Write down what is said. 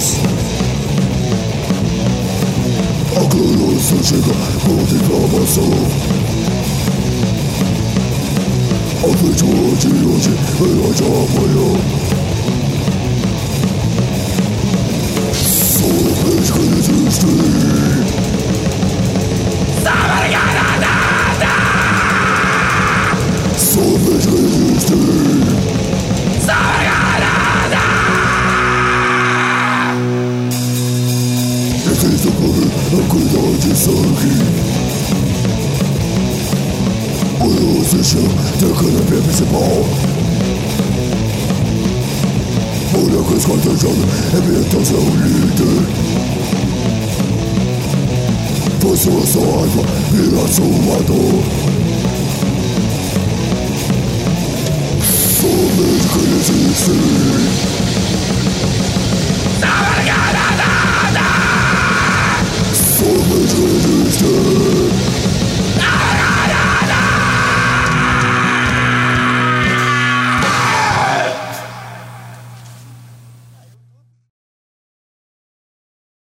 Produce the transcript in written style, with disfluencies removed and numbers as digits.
voz. A gloriosa chega com declamação. A vítima de hoje é a de amanhã. Somente que existe. Somente que existe. Existe por mim a cuidar de sangue. O chão da canapé principal. Olha que esquadrejando é minha tensão líder. Pois a sua raiva e a sua dor. Somente que existe. Somente que existe.